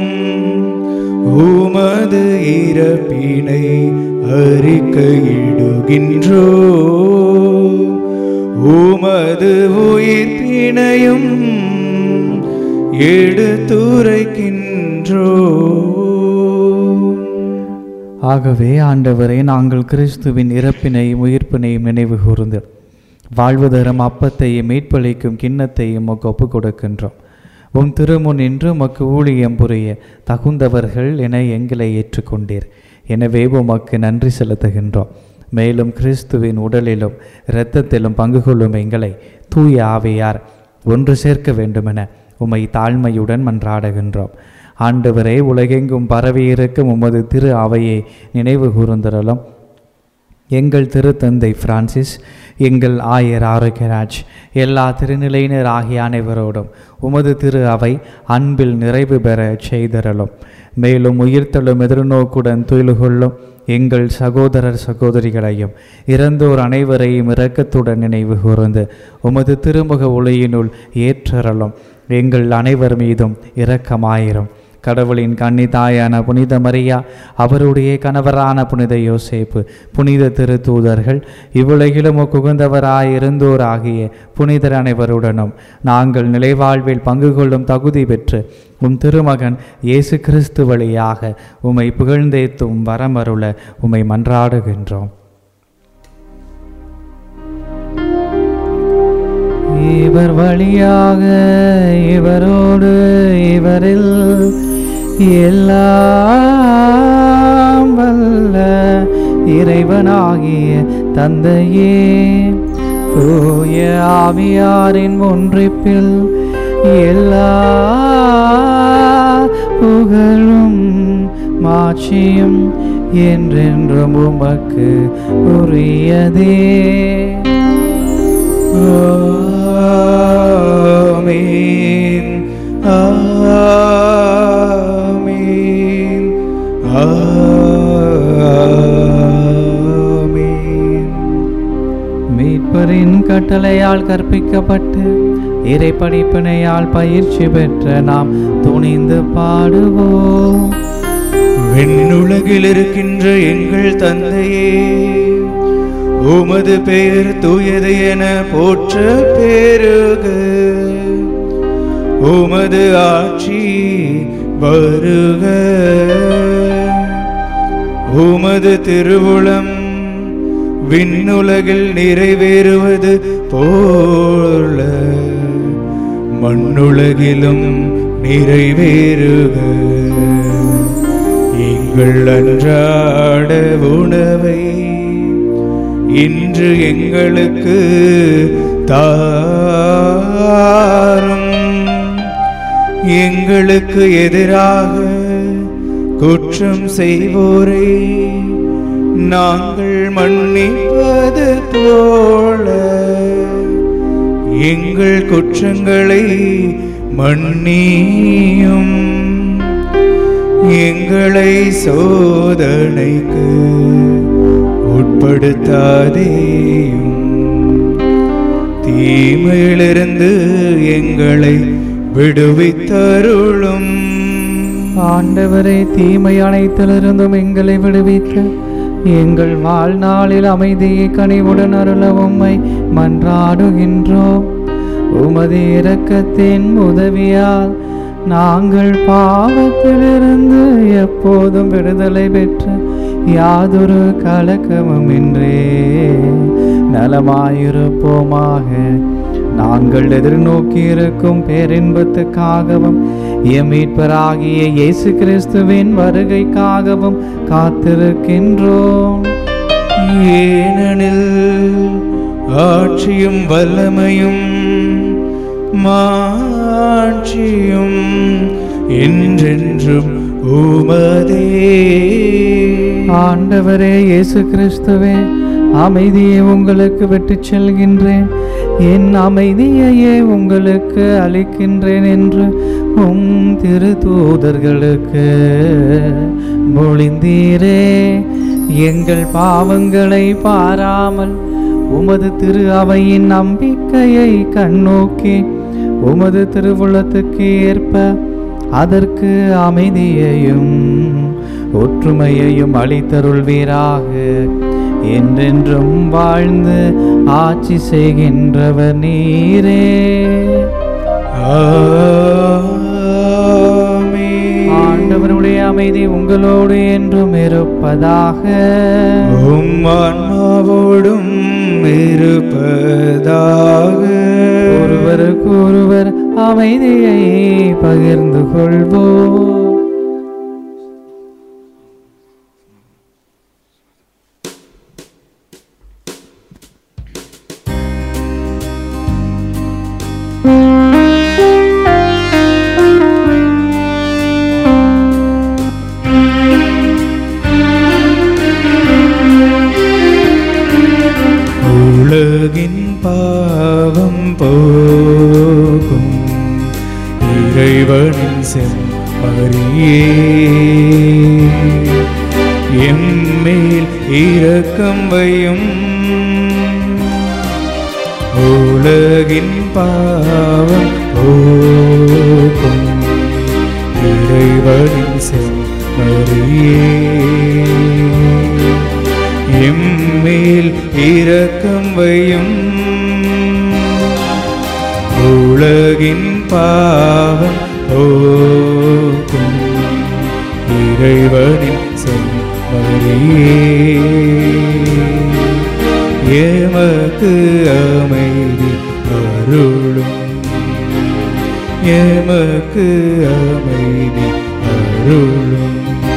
உமது இறப்பினை அறிக்கையிடுகின்றோ, உமது உயிர்ப்பினையும் எடுத்துரைக்கின்றோ. ஆகவே ஆண்டவரே, நாங்கள் கிறிஸ்துவின் இறப்பினையும் உயிர்ப்பினையும் நினைவு கூர்ந்து வாழ்வு தரும் அப்பத்தையும் மீட்பளிக்கும் கிண்ணத்தையும் உமக்கு ஒப்புக் கொடுக்கின்றோம். உம் திருமுன் நின்று உமக்கு ஊழியம் புரிய தகுந்தவர்கள் என எங்களை ஏற்றுக்கொண்டீர். எனவே உமக்கு நன்றி செலுத்துகின்றோம். மேலும் கிறிஸ்துவின் உடலிலும் இரத்தத்திலும் பங்கு கொள்ளும் எங்களை தூய ஆவியார் ஒன்று சேர்க்க வேண்டுமென உம்மை தாழ்மையுடன் மன்றாடுகின்றோம். ஆண்டவரே, உலகெங்கும் பரவியிருக்கும் உமது திரு அவையை நினைவு கூர்ந்தரலும். எங்கள் திருத்தந்தை பிரான்சிஸ், எங்கள் ஆயர் ஆரோக்கியராஜ், எல்லா திருநிலையினர் ஆகிய அனைவரோடும் உமது திரு அவை அன்பில் நிறைவு பெற செய்தரலும். மேலும் உயிர்த்தெழும் எதிர்நோக்குடன் துயில் கொள்ளும் எங்கள் சகோதரர் சகோதரிகளையும் இறந்தோர் அனைவரையும் இரக்கத்துடன் நினைவு கூர்ந்து உமது திருமுக ஒளியினுள் ஏற்றரலும். எங்கள் அனைவர் மீதும் இரக்கமாயிரும். கடவுளின் கன்னிதாயான புனித மரியா, அவருடைய கணவரான புனித யோசேப்பு, புனித திருத்தூதர்கள், இவ்வுலகிலும் உகுந்தவராய் இருந்தோராகிய புனிதர் அனைவருடனும் நாங்கள் நிலைவாழ்வில் பங்கு கொள்ளும் தகுதி பெற்று உம் திருமகன் இயேசு கிறிஸ்து வழியாக உம்மை புகழ்ந்தேத்தும் வரமருள உம்மை மன்றாடுகின்றோம். இவர் வழியாக, இவரோடு, இவரில் எல்லாம் வல்ல இறைவனாகிய தந்தையே, தூய ஆவியாரின் ஒன்றிப்பில் எல்லா புகழும் மாட்சியும் என்றென்றும் உமக்கு உரியதே. ஆமென், ஆமென், ஆமென். மீட்பரின் கட்டளையால் கற்பிக்கப்பட்டு இறை படிப்பினையால் பயிற்சி பெற்ற நாம் துணிந்து பாடுவோம். விண்ணுலகில் இருக்கின்ற எங்கள் தந்தையே, உமது பெயர் தூயது என போற்ற பெருக. உமது ஆட்சி வருக. உமது திருவுளம் விண்ணுலகில் நிறைவேறுவது போல மண்ணுலகிலும் நிறைவேறுக. எங்கள் அன்றாட உணவை இன்று எங்களுக்கு தாரும். எங்களுக்கு எதிராக குற்றம் செய்வோரை நாங்கள் மன்னிப்பது போல எங்கள் குற்றங்களை மன்னியும். எங்களை சோதனைக்கு உட்படுத்தாதேயும், தீமையிலிருந்து எங்களை விடுவித்தருளும். ஆண்டவரே, தீமை அனைத்திலிருந்தும் எங்களை விடுவித்து எங்கள் வாழ்நாளில் அமைதியை கனிவுடன் அருள உம்மை மன்றாடுகின்றோம். உமது இரக்கத்தின் உதவியால் நாங்கள் பாவத்திலிருந்து எப்போதும் விடுதலை பெற்று யாதொரு கலக்கமும் இன்றே நலமாயிருப்போமாக. நாங்கள் எதிர்நோக்கி இருக்கும் பேரின்பத்துக்காகவும் எம் மீட்பராகிய இயேசு கிறிஸ்துவின் வருகைக்காகவும் காத்திருக்கின்றோம். ஏனெனில் ஆட்சியும் வல்லமையும் மாட்சியும் என்றென்றும் உமதே. ஆண்டவரே இயேசு கிறிஸ்துவே, அமைதியை உங்களுக்கு விட்டுச் செல்கின்றேன், என் அமைதியையே உங்களுக்கு அளிக்கின்றேன் என்று உம் திரு தூதர்களுக்கு மொழிந்தீரே. எங்கள் பாவங்களை பாராமல் உமது திரு அவையின் நம்பிக்கையை கண்ணோக்கி உமது திருவுளத்துக்கு ஏற்ப அதற்கு அமைதியையும் ஒற்றுமையையும் அளித்தருள்வீராக. என்றென்றும் வாழ்ந்து ஆட்சி செய்கின்றவர் நீரே. ஆண்டவருடைய அமைதி உங்களோடு என்றும் இருப்பதாக. உம் ஆன்மாவோடும் இருப்பதாக. ஒருவருக்கு ஒருவர் அமைதியை பகிர்ந்து கொள்வோம். உலகின் பாவம் போகும் இறைவனின் செம்மறியே, எம்மேல் இரக்கம் வையும். உலகின் பாவம் போகும் இறைவனின் செம்மறியே, எம்மேல் இரக்கம் வையும். உலகின் பாவம் போக்கும் இறைவனின் செம்மறியே, எமக்கு அமைதி அருளும், எமக்கு அமைதி அருளும்.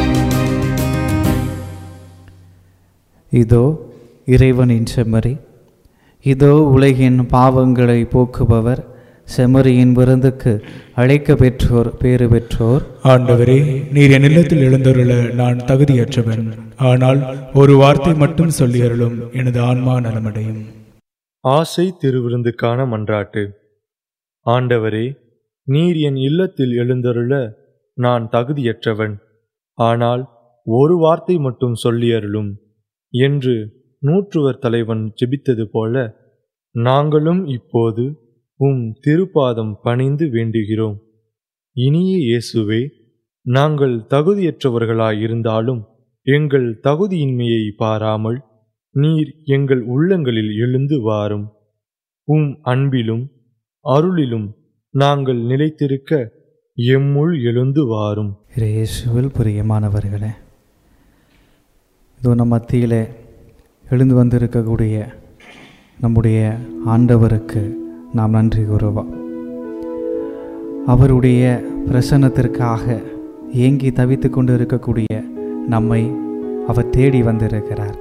இதோ இறைவனின் செம்மறி, இதோ உலகின் பாவங்களை போக்குபவர். செம்மறியின் விருந்துக்கு அழைக்க பெற்றோர் பேறு பெற்றோர். ஆண்டவரே, நீர் என் இல்லத்தில் எழுந்தருள நான் தகுதியற்றவன், ஆனால் ஒரு வார்த்தை மட்டும் சொல்லியருளும், எனது ஆன்மா நலமடையும். ஆசை திருவிருந்துக்கான மன்றாட்டு. ஆண்டவரே, நீர் என் இல்லத்தில் எழுந்தருள நான் தகுதியற்றவன், ஆனால் ஒரு வார்த்தை மட்டும் சொல்லியருளும் என்று நூற்றுவர் தலைவன் ஜெபித்தது போல நாங்களும் இப்போது உம் திருப்பாதம் பணிந்து வேண்டுகிறோம். இனிய இயேசுவே, நாங்கள் தகுதியற்றவர்களாயிருந்தாலும் எங்கள் தகுதியின்மையை பாராமல் நீர் எங்கள் உள்ளங்களில் எழுந்து வாரும். உம் அன்பிலும் அருளிலும் நாங்கள் நிலைத்திருக்க எம்முள் எழுந்து வாரும். இயேசுவில் பிரியமானவர்களே, இதோ நம் மத்தியிலே எழுந்து வந்திருக்கக்கூடிய நம்முடைய ஆண்டவருக்கு நாம் நன்றி கூறுவோம். அவருடைய பிரசன்னத்திற்காக ஏங்கி தவித்து கொண்டு இருக்கக்கூடிய நம்மை அவர் தேடி வந்திருக்கிறார்.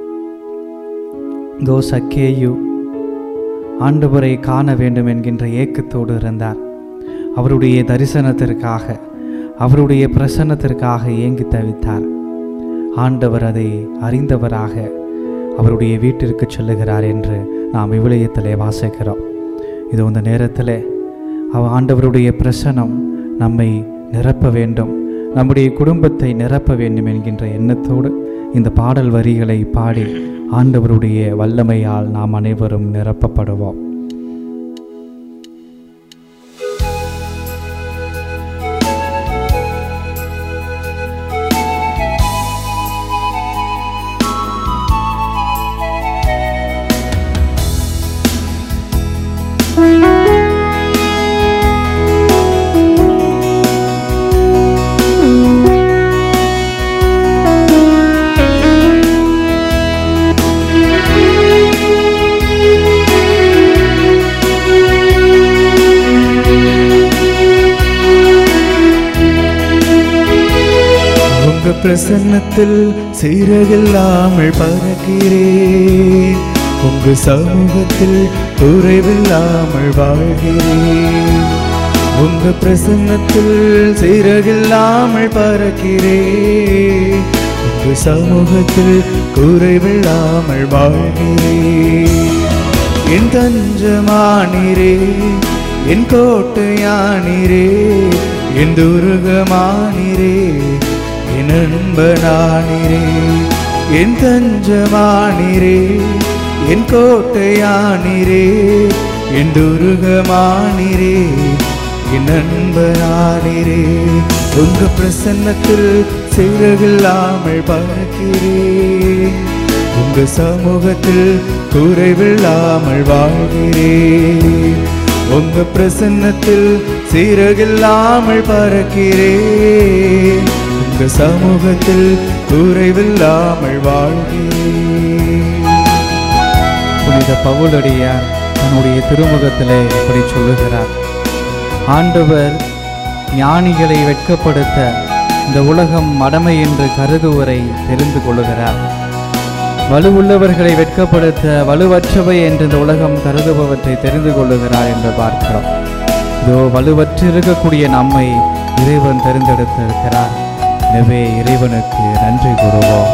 தோ சக்கேயு ஆண்டவரை காண வேண்டும் என்கின்ற ஏக்கத்தோடு இருந்தார். அவருடைய தரிசனத்திற்காக, அவருடைய பிரசன்னத்திற்காக ஏங்கி தவித்தார். ஆண்டவர் அதை அறிந்தவராக அவருடைய வீட்டிற்கு செல்லுகிறார் என்று நாம் விவிலியத்திலே வாசிக்கிறோம். இது இந்த நேரத்தில் அவ ஆண்டவருடைய பிரசன்னம் நம்மை நிரப்ப வேண்டும், நம்முடைய குடும்பத்தை நிரப்ப வேண்டும் என்கின்ற எண்ணத்தோடு இந்த பாடல் வரிகளை பாடி ஆண்டவருடைய வல்லமையால் நாம் அனைவரும் நிரப்பப்படுவோம். பிரசன்னத்தில் சிறகில்லாமல் பறக்கிறேன், உங்க சமூகத்தில் குறைவில்லாமல் வாழ்கிறேன். உங்க பிரசன்னத்தில் சிறகில்லாமல் பறக்கிறேன். உங்க சமூகத்தில் குறைவில்லாமல் வாழ்கிறேன். என் தஞ்சமானீரே, என் கோட்டையானீரே, என் துருகமானீரே, என் அன்பனானீரே. என் தஞ்சமானீரே, என் கோட்டையானீரே, என் துருகமானீரே, என் அன்பனானீரே. உங்க பிரசன்னத்தில் சிறகில்லாமல் பறக்கிறேன். உங்க சமூகத்தில் குறைவில்லாமல் வாழ்கிறேன். உங்க பிரசன்னத்தில் சிறகில்லாமல் பறக்கிறேன். உங்க சமூகத்தில் குறைவில்லாமல் வாழ்கிறேன். புனித பவுலடியார் தன்னுடைய திருமுகத்திலே இப்படி சொல்லுகிறார்: ஆண்டவர் ஞானிகளை வெட்கப்படுத்த இந்த உலகம் மடமை என்று கருதுவரை தெரிந்து கொள்ளுகிறார். வலுவுள்ளவர்களை வெட்கப்படுத்த வலுவற்றவை என்று இந்த உலகம் கருதுபவற்றை தெரிந்து கொள்ளுகிறார் என்று பார்க்கிறோம். இதோ வலுவற்றிருக்கக்கூடிய நம்மை இறைவன் தெரிந்தெடுத்திருக்கிறார். எனவே இறைவனுக்கு நன்றி கூறுவோம்.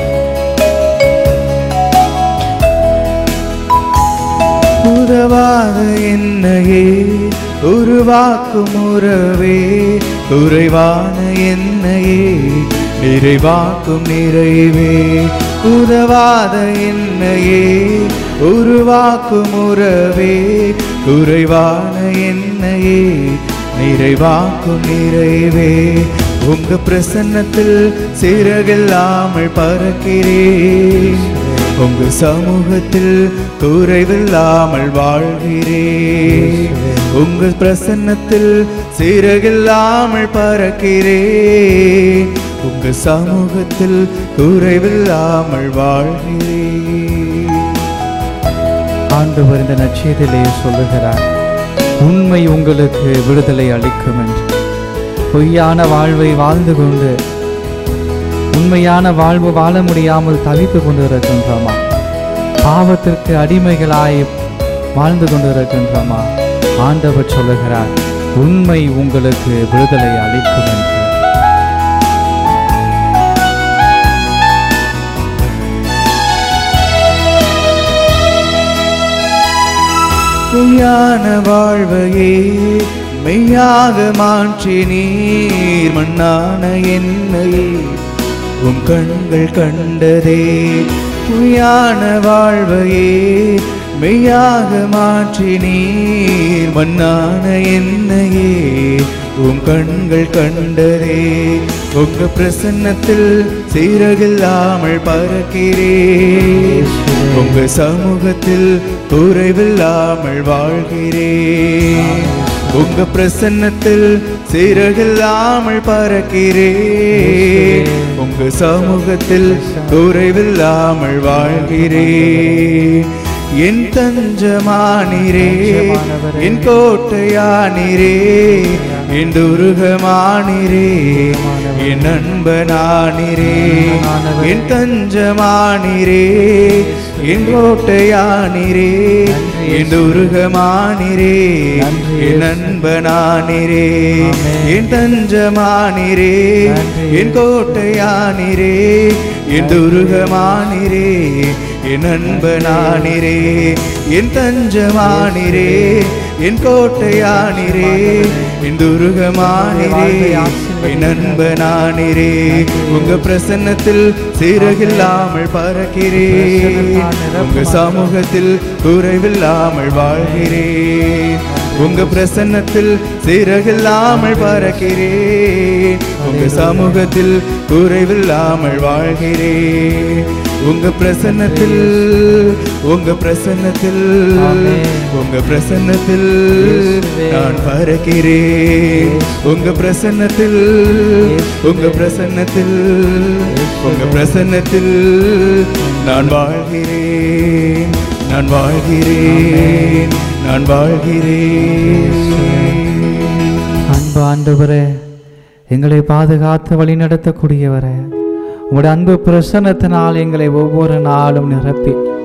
உதவாத என்னையே உருவாக்கும் உறவே, குறைவான என்னையே நிறைவாக்கும் நிறைவே. உதவாத என்னையே உருவாக்கும் உறவே, குறைவான என்னையே நிறைவாக்கும் நிறைவே. உங்க பிரசன்னத்தில் சிறகில்லாமல் பறக்கிறேன். உங்க சமூகத்தில் குறைவில்லாமல் வாழ்கிறேன். உங்க பிரசன்னத்தில் சிறகில்லாமல் பறக்கிறேன். உங்க சமூகத்தில் குறைவில்லாமல் வாழ்கிறேன். ஆண்டவர் இந்த நற்செய்தியிலே சொல்லுகிறார்: உண்மை உங்களுக்கு விடுதலை அளிக்கும் என்று. பொய்யான வாழ்வை வாழ்ந்து கொண்டு உண்மையான வாழ்வு வாழ முடியாமல் தவித்து கொண்டு இருக்கின்றோமா? பாவத்திற்கு அடிமைகளாய் வாழ்ந்து கொண்டு இருக்கின்றோமா? ஆண்டவர் சொல்லுகிறார், உண்மை உங்களுக்கு விடுதலை அளிக்கும் என்று. பொய்யான வாழ்வையே மெய்யாக மாற்றி நீர் மண்ணான என்னையே உம் கண்கள் கண்டதே. பொய்யான வாழ்வையே மெய்யாக மாற்றி நீர் மண்ணான என்னையே உம் கண்கள் கண்டதே. உங்க பிரசன்னத்தில் சிறகில்லாமல் பறக்கிறேன். உங்க சமூகத்தில் குறைவில்லாமல் வாழ்கிறேன். உங்க பிரசன்னத்தில் சிறகில்லாமல் பறக்கிறேன். உங்க சமூகத்தில் குறைவில்லாமல் வாழ்கிறேன். என் தஞ்சமானீரே, என் கோட்டையானீரே, என் துருகமானீரே, என் அன்பனானீரே. என் தஞ்சமானீரே, என் கோட்டையானீரே, என் துருகமானீரே, என் அன்பனானீரே. என் தஞ்சமானீரே, என் கோட்டையானீரே, என் துருகமானீரே, என் அன்பனானீரே. என் தஞ்சமானீரே, என் கோட்டையானீரே, என் துருகமானீரே, என் அன்பனானீரே. உங்க பிரசன்னத்தில் சிறகில்லாமல் பறக்கிறேன். உங்க சமூகத்தில் குறைவில்லாமல் வாழ்கிறேன். உங்க பிரசன்னத்தில் சிறகில்லாமல் பறக்கிறேன். உங்க சமூகத்தில் குறைவில்லாமல் வாழ்கிறேன். உங்க பிரசன்னத்தில் உங்க பிரசன்னத்தில் உங்க பிரசன்னத்தில் நான் பறக்கிறேன். உங்க பிரசன்னத்தில் உங்க பிரசன்னத்தில் உங்க பிரசன்னத்தில் நான் வாழ்கிறேன். நான் வாழ்கிறேன். நான் வாழ்கிறேன். அன்பு ஆண்டவரே, எங்களை பாதுகாத்து வழி நடத்தக்கூடியவரே, உங்களுடைய அன்பு பிரசன்னத்தினால் எங்களை ஒவ்வொரு நாளும் நிரப்பி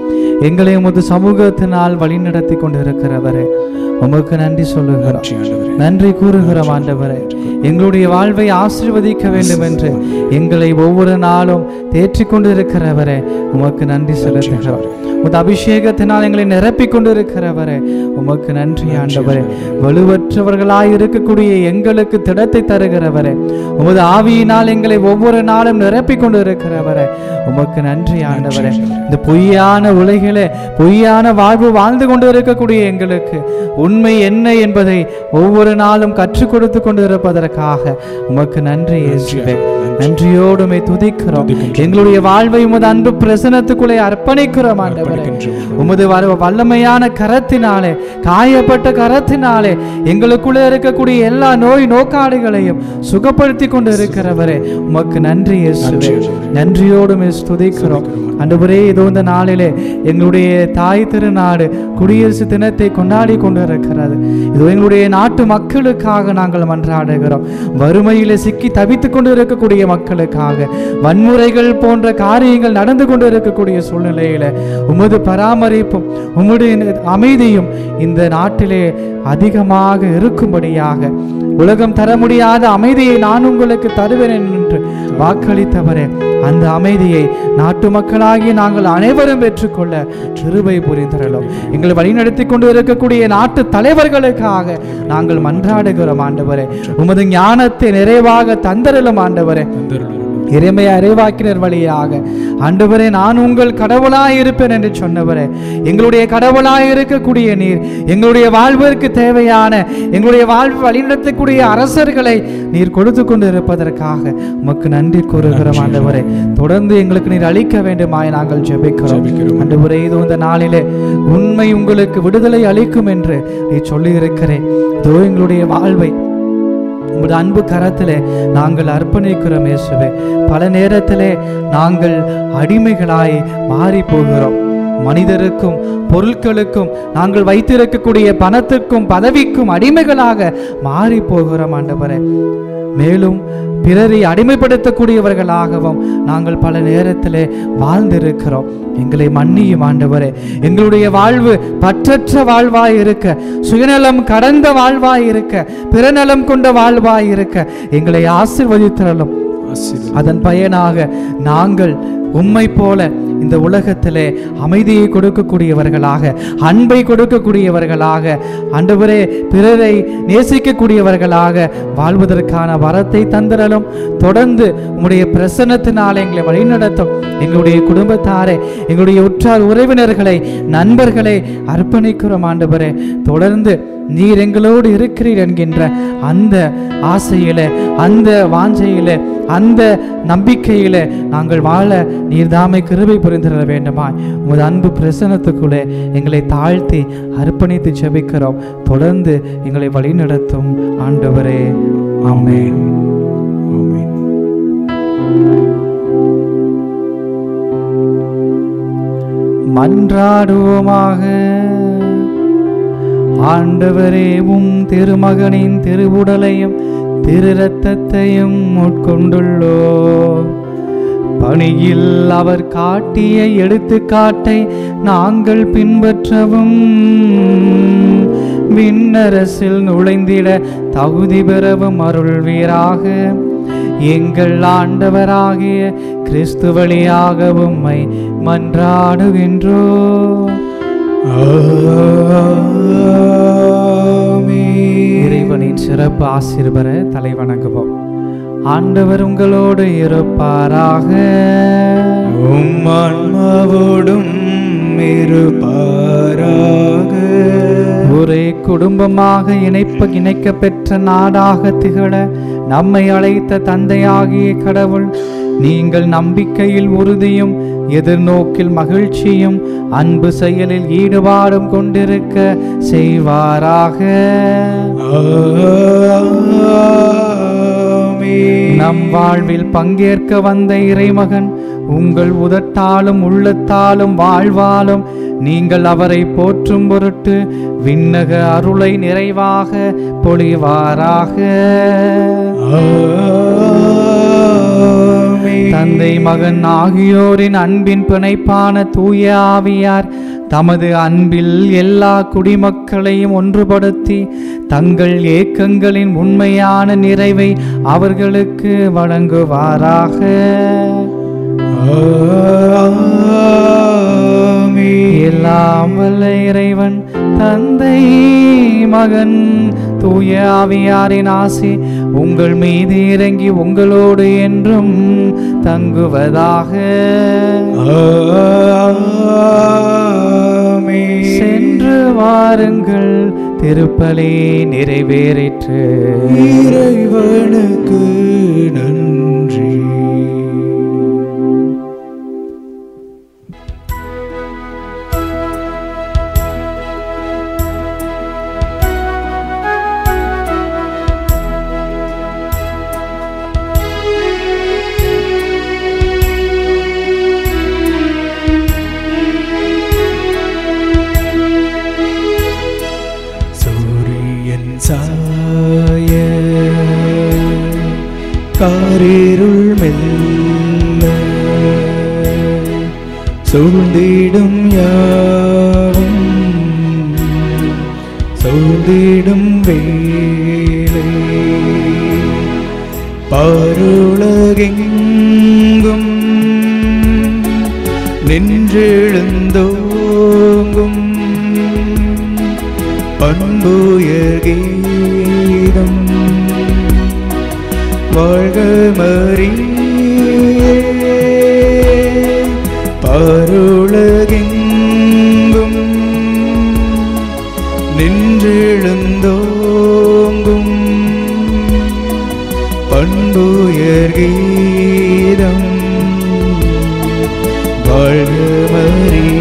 எங்களை உமது சமூகத்தினால் வழிநடத்தி கொண்டு இருக்கிறவரே உமக்கு நன்றி சொல்லுகிறோம், நன்றி கூறுகிறோம் ஆண்டவரே. எங்களுடைய வாழ்வை ஆசீர்வதிக்க வேண்டும் என்று எங்களை ஒவ்வொரு நாளும் தேற்றிக் கொண்டு இருக்கிறவரே உமக்கு நன்றி செலுத்துகிறோம். உமது அபிஷேகத்தினால் எங்களை நிரப்பிக் கொண்டு இருக்கிறவரே உமக்கு நன்றி ஆண்டவரே. வலுவற்றவர்களாய் இருக்கக்கூடிய எங்களுக்கு திடத்தை தருகிறவரே, உமது ஆவியினால் எங்களை ஒவ்வொரு நாளும் நிரப்பிக் கொண்டு இருக்கிறவரே உமக்கு நன்றி ஆண்டவரே. இந்த பொய்யான உலகிலே பொய்யான வாழ்வு வாழ்ந்து கொண்டு இருக்கக்கூடிய எங்களுக்கு உண்மை என்ன என்பதை ஒவ்வொரு நாளும் கற்றுக் கொடுத்து கொண்டு இருப்பதற்காக உமக்கு நன்றி இயேசுவே. நன்றியோடுமே துதிக்கிறோம். எங்களுடைய வாழ்வை உமது அன்பு பிரசனத்துக்குள்ளே அர்ப்பணிக்கிறோம் ஆண்டவரே. உமது வல்லமையான கரத்தினாலே, காயப்பட்ட கரத்தினாலே எங்களுக்குள்ளே இருக்கக்கூடிய எல்லா நோய் நோக்காடுகளையும் சுகப்படுத்தி கொண்டு இருக்கிறவரே உமக்கு நன்றி இயேசுவே. நன்றியோடுமே துதிக்கிறோம் ஆண்டவரே. இதோ இந்த நாளிலே எங்களுடைய தாய் திருநாடு குடியரசு தினத்தை கொண்டாடி கொண்டு இருக்கிறது. இதோ எங்களுடைய நாட்டு மக்களுக்காக நாங்கள் மன்றாடுகிறோம். வறுமையிலே சிக்கி தவித்துக் கொண்டு இருக்கக்கூடிய மக்களுக்காக, வன்முறைகள் போன்ற காரியங்கள் நடந்து கொண்டு இருக்கக்கூடிய சூழ்நிலையில உமது பராமரிப்பும் உம்முடைய அமைதியும் இந்த நாட்டிலே அதிகமாக இருக்கும்படியாக, உலகம் தர முடியாத அமைதியை நான் உங்களுக்கு தருவேன் என்று வாக்களித்தவரே அந்த அமைதியை நாட்டு மக்களாகி நாங்கள் அனைவரும் பெற்றுக்கொள்ள கிருபை புரிந்தரலும். எங்களை வழிநடத்தி கொண்டு இருக்கக்கூடிய நாட்டு தலைவர்களுக்காக நாங்கள் மன்றாடுகிறோம் ஆண்டவரே. உமது ஞானத்தை நிறைவாக தந்தரலும் ஆண்டவரே. எரேமியா இறைவாக்கினர் வழியாக ஆண்டவரே நான் உங்கள் கடவுளாய் இருப்பேன் என்று சொன்னவரே, எங்களுடைய கடவுளாய் இருக்கக்கூடிய நீர் எங்களுடைய வாழ்விற்கு தேவையான எங்களுடைய வாழ்வு வழிநடத்தக்கூடிய அரசர்களை நீர் கொடுத்து கொண்டு இருப்பதற்காக உமக்கு நன்றி கூறுகிறோம் ஆண்டவரே. தொடர்ந்து எங்களுக்கு நீர் அளிக்க வேண்டுமாய் நாங்கள் ஜெபிக்கிறோம் ஆண்டவரே. இது இந்த நாளிலே உண்மை உங்களுக்கு விடுதலை அளிக்கும் என்று நீ சொல்லி இருக்கிறேன். இதோ எங்களுடைய வாழ்வை உங்களுடைய அன்பு கரத்திலே நாங்கள் அர்ப்பணிக்கிறோம் இயேசுவே. பல நேரத்திலே நாங்கள் அடிமைகளாய் மாறி போகிறோம். மனிதருக்கும் பொருட்களுக்கும் நாங்கள் வைத்திருக்கக்கூடிய பணத்துக்கும் பதவிக்கும் அடிமைகளாக மாறி போகிறோம் ஆண்டவரே. மேலும் பிறரை அடிமைப்படுத்தக்கூடியவர்களாகவும் நாங்கள் பல நேரத்திலே வாழ்ந்திருக்கிறோம். எங்களை மன்னியும் ஆண்டவரே. எங்களுடைய வாழ்வு பற்றற்ற வாழ்வாய் இருக்க, சுயநலம் கடந்த வாழ்வாய் இருக்க, பிறநலம் கொண்ட வாழ்வாய் இருக்க எங்களை ஆசீர்வதித்தரலும். அதன் பயனாக நாங்கள் உம்மை போல இந்த உலகத்திலே அமைதியை கொடுக்கக்கூடியவர்களாக, அன்பை கொடுக்கக்கூடியவர்களாக, ஆண்டவரே பிறரை நேசிக்கக்கூடியவர்களாக வாழ்வதற்கான வரத்தை தந்திரலும். தொடர்ந்து உம்முடைய பிரசன்னத்தினால் எங்களை வழிநடத்தும். எங்களுடைய குடும்பத்தாரை, எங்களுடைய உற்றார் உறவினர்களை, நண்பர்களை அர்ப்பணிக்கிறோம் ஆண்டவரே. தொடர்ந்து நீர் எங்களோடு இருக்கிறீர் என்கின்ற அந்த ஆசையில, அந்த வாஞ்சையில, அந்த நம்பிக்கையில நாங்கள் வாழ நீர் தாமை கிருபை புரிந்திட வேண்டுமா. உமது அன்பு பிரசன்னத்துக்குள்ளே எங்களை தாழ்த்தி அர்ப்பணித்து ஜெபிக்கிறோம். தொடர்ந்து எங்களை வழிநடத்தும் ஆண்டவரே. ஆமென். மன்றாடுவோமாக. ஆண்டவரே உம் திருமகனின் திருவுடலையும் திரு இரத்தத்தையும் உட்கொண்டுள்ளோ. பணியில் அவர் காட்டிய எடுத்துக்காட்டை நாங்கள் பின்பற்றவும் விண்ணரசில் நுழைந்திட தகுதி பெறவும் அருள்வீராக. எங்கள் ஆண்டவராகிய கிறிஸ்து வழியாக உம்மை மன்றாடுகின்றோ. இறைவனின் சிறப்பு ஆசீர்வர தலை வணங்குவோம். ஆண்டவர் உங்களோடு இருப்பாராக. உம் ஆன்மாவோடும் இருப்பாராக. ஒரே குடும்பமாக இணைப்ப இணைக்க பெற்ற நாடாக திகழ நம்மை அழைத்த தந்தையாகிய கடவுள் நீங்கள் நம்பிக்கையில் உறுதியும் எதிர்நோக்கில் மகிழ்ச்சியும் அன்பு செயலில் ஈடுபாடும் கொண்டிருக்க செய்வாராக. நம் வாழ்வில் பங்கேற்க வந்த இறைமகன் உங்கள் உதட்டாலும் உள்ளத்தாலும் வாழ்வாலும் நீங்கள் அவரை போற்றும் பொருட்டு விண்ணக அருளை நிறைவாக பொழிவாராக. தந்தை மகன் ஆகியோரின் அன்பின் பிணைப்பான தூய ஆவியார் தமது அன்பில் எல்லா குடிமக்களையும் ஒன்றுபடுத்தி தங்கள் ஏக்கங்களின் உண்மையான நிறைவை அவர்களுக்கு வழங்குவாராக. எல்லாம் வல்ல இறைவன் தந்தை மகன் தூய ஆவியாரின் ஆசி உங்கள் மீது இறங்கி உங்களோடு என்றும் தங்குவதாக. சென்று வாருங்கள், திருப்பலி நிறைவேறிற்று. இறைவனுக்கு நன்றி. சாய காரிருள் மெல்ல சூழ்ந்திடும் யாவும் சூழ்ந்திடும் வேளை பாருலகெங்கும் நின்றெழுந்தோங்கும் பண்புயர் கீதம் வாழ்க மரியே. பருலகெங்கும் நின்றெழுந்தோங்கும் பண்புயர் கீதம் வாழ்க மரியே.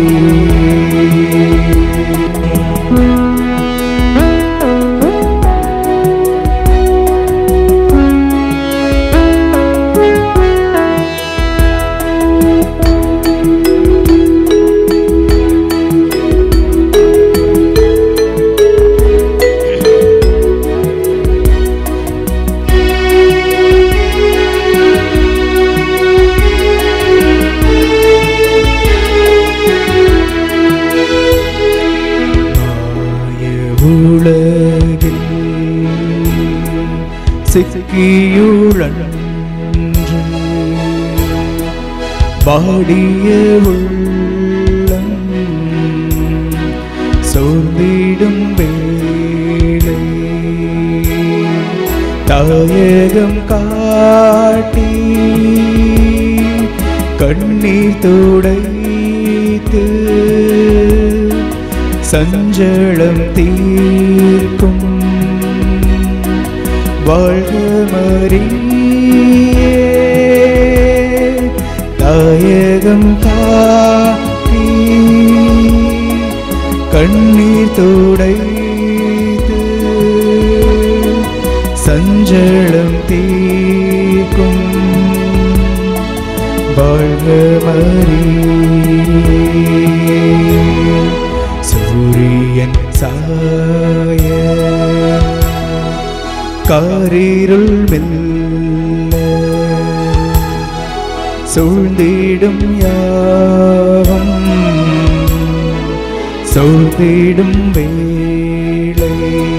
உலகில் சிக்கியுழன்று பாடிய உள்ளம் சோர்ந்திடும் வேளை தாயகம் காட்டி கண்ணீர் துடைத்து சஞ்சலம் தீர்க்கும் வாழ்க மரியே. தாயகம் காட்டி கண்ணீர் துடைத்து சஞ்சலம் தீர்க்கும் வாழ்க மரியே. சூரியன் சாய காரிருள் மெல்ல சூழ்ந்திடும் யாவும் சூழ்ந்திடும் வேளை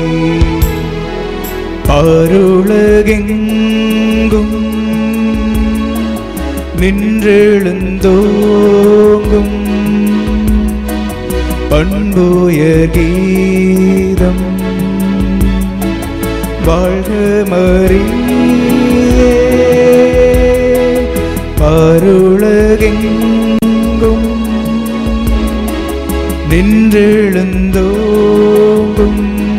பாருலகெங்கும் நின்றெழுந்தோங்கும் பண்புயர் கீதம் வாழ்க மரியே. பருலகெங்கும் நின்றெழுந்தோங்கும்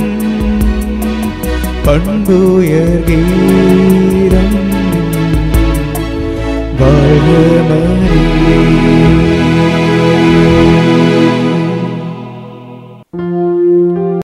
பண்புயர் கீதம் வாழ்க மரியே.